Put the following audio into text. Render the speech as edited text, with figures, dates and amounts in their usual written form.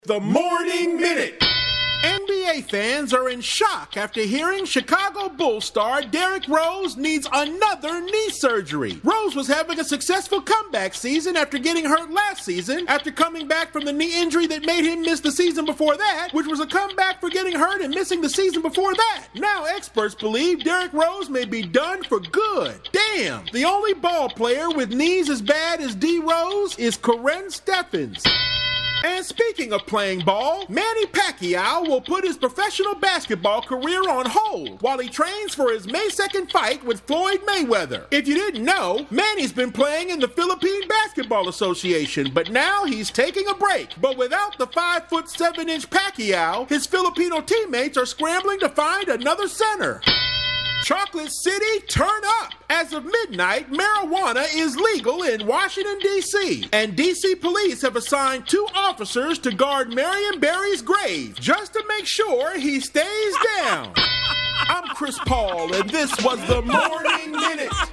The Morning Minute. NBA fans are in shock after hearing Chicago Bulls star Derrick Rose needs another knee surgery. Rose was having a successful comeback season after getting hurt last season, after coming back from the knee injury that made him miss the season before that, which was a comeback for getting hurt and missing the season before that. Now experts believe Derrick Rose may be done for good. Damn! The only ball player with knees as bad as D. Rose is Karen Steffens. And speaking of playing ball, Manny Pacquiao will put his professional basketball career on hold while he trains for his May 2nd fight with Floyd Mayweather. If you didn't know, Manny's been playing in the Philippine Basketball Association, but now he's taking a break. But without the 5'7" Pacquiao, his Filipino teammates are scrambling to find another center. Chocolate City, turn up! As of midnight, marijuana is legal in Washington, D.C., and D.C. police have assigned 2 officers to guard Marion Barry's grave, just to make sure he stays down. I'm Chris Paul, and this was the Morning Minute.